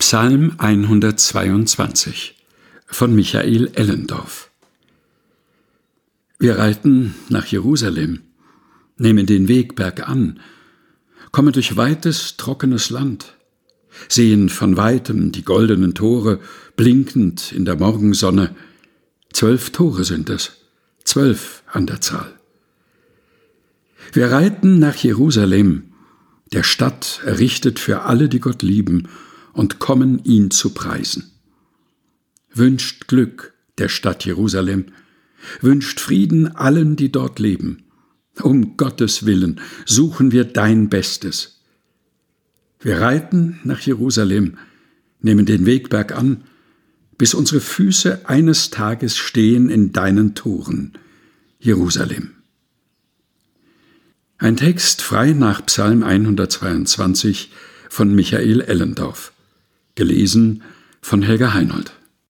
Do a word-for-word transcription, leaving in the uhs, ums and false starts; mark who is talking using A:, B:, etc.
A: Psalm hundertzweiundzwanzig von Michael Ellendorf. Wir reiten nach Jerusalem, nehmen den Weg bergan, kommen durch weites, trockenes Land, sehen von weitem die goldenen Tore, blinkend in der Morgensonne. Zwölf Tore sind es, zwölf an der Zahl. Wir reiten nach Jerusalem, der Stadt errichtet für alle, die Gott lieben, und kommen, ihn zu preisen. Wünscht Glück der Stadt Jerusalem, wünscht Frieden allen, die dort leben. Um Gottes Willen suchen wir dein Bestes. Wir reiten nach Jerusalem, nehmen den Weg bergan, bis unsere Füße eines Tages stehen in deinen Toren, Jerusalem. Ein Text frei nach Psalm hundertzweiundzwanzig von Michael Ellendorf, gelesen von Helga Heinold.